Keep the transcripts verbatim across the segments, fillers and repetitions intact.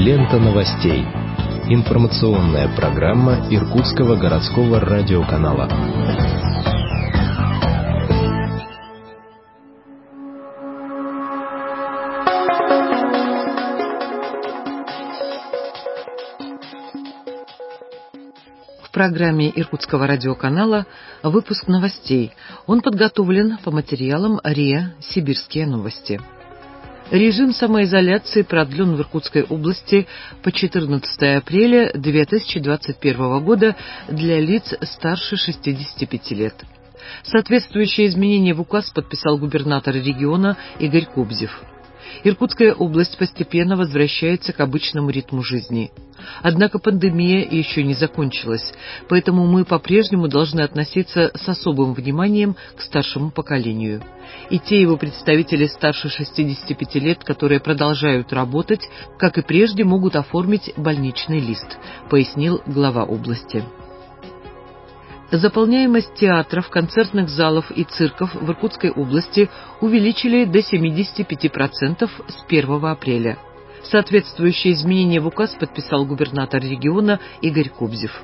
Лента новостей. Информационная программа Иркутского городского радиоканала. В программе Иркутского радиоканала выпуск новостей. Он подготовлен по материалам РИА «Сибирские новости». Режим самоизоляции продлен в Иркутской области по четырнадцатое апреля две тысячи двадцать первого года для лиц старше шестидесяти пяти лет. Соответствующие изменения в указ подписал губернатор региона Игорь Кобзев. Иркутская область постепенно возвращается к обычному ритму жизни. Однако пандемия еще не закончилась, поэтому мы по-прежнему должны относиться с особым вниманием к старшему поколению. И те его представители старше шестидесяти пяти лет, которые продолжают работать, как и прежде, могут оформить больничный лист, пояснил глава области. Заполняемость театров, концертных залов и цирков в Иркутской области увеличили до семидесяти пяти процентов с первого апреля. Соответствующие изменения в указ подписал губернатор региона Игорь Кобзев.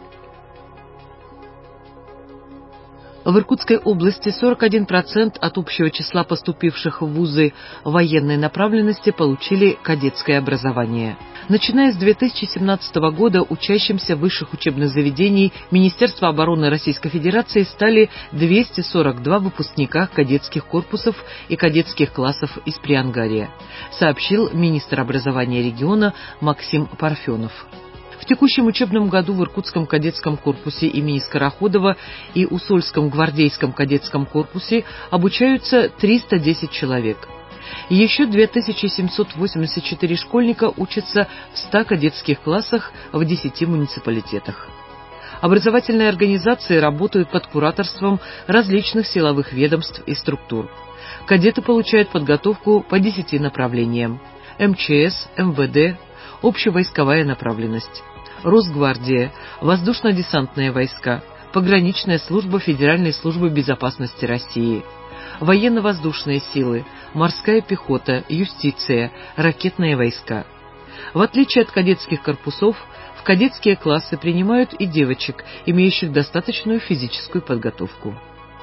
В Иркутской области сорок один процент от общего числа поступивших в вузы военной направленности получили кадетское образование. Начиная с две тысячи семнадцатого года учащимся высших учебных заведений Министерства обороны Российской Федерации стали двести сорок два выпускника кадетских корпусов и кадетских классов из Приангария, сообщил министр образования региона Максим Парфенов. В текущем учебном году в Иркутском кадетском корпусе имени Скороходова и Усольском гвардейском кадетском корпусе обучаются триста десять человек. Еще две тысячи семьсот восемьдесят четыре школьника учатся в ста кадетских классах в десяти муниципалитетах. Образовательные организации работают под кураторством различных силовых ведомств и структур. Кадеты получают подготовку по десяти направлениям: эм че эс, эм вэ дэ, общевойсковая направленность, Росгвардия, воздушно-десантные войска, пограничная служба Федеральной службы безопасности России, военно-воздушные силы, морская пехота, юстиция, ракетные войска. В отличие от кадетских корпусов, в кадетские классы принимают и девочек, имеющих достаточную физическую подготовку.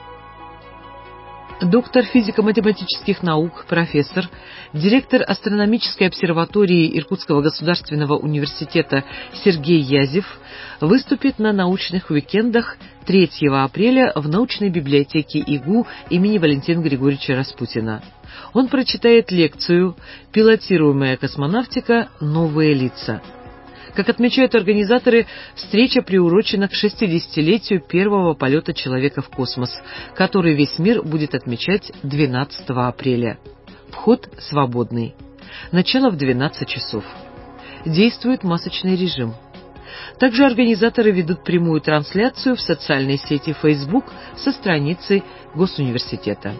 Доктор физико-математических наук, профессор, директор астрономической обсерватории Иркутского государственного университета Сергей Язев выступит на научных уикендах третьего апреля в научной библиотеке ИГУ имени Валентина Григорьевича Распутина. Он прочитает лекцию «Пилотируемая космонавтика. Новые лица». Как отмечают организаторы, встреча приурочена к шестидесятилетию первого полета человека в космос, который весь мир будет отмечать двенадцатого апреля. Вход свободный. Начало в двенадцать часов. Действует масочный режим. Также организаторы ведут прямую трансляцию в социальной сети Facebook со страницы Госуниверситета.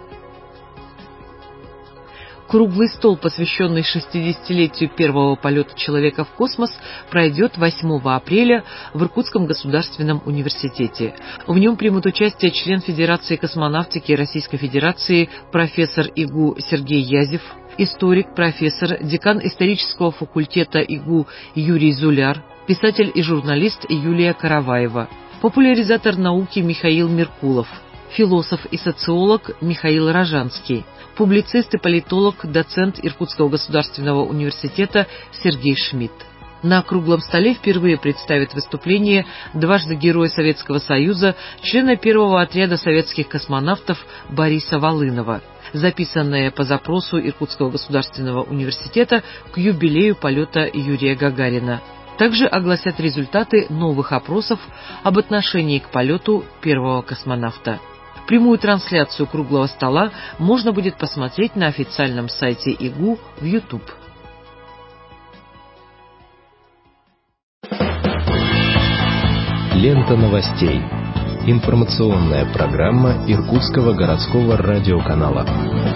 Круглый стол, посвященный шестидесятилетию первого полета человека в космос, пройдет восьмого апреля в Иркутском государственном университете. В нем примут участие член Федерации космонавтики Российской Федерации профессор ИГУ Сергей Язев, историк, профессор, декан исторического факультета ИГУ Юрий Зуляр, писатель и журналист Юлия Караваева, популяризатор науки Михаил Меркулов, философ и социолог Михаил Рожанский, публицист и политолог, доцент Иркутского государственного университета Сергей Шмидт. На круглом столе впервые представит выступление дважды Героя Советского Союза, члена первого отряда советских космонавтов Бориса Волынова, записанное по запросу Иркутского государственного университета к юбилею полета Юрия Гагарина. Также огласят результаты новых опросов об отношении к полету первого космонавта. Прямую трансляцию круглого стола можно будет посмотреть на официальном сайте ИГУ в YouTube. Лента новостей. Информационная программа Иркутского городского радиоканала.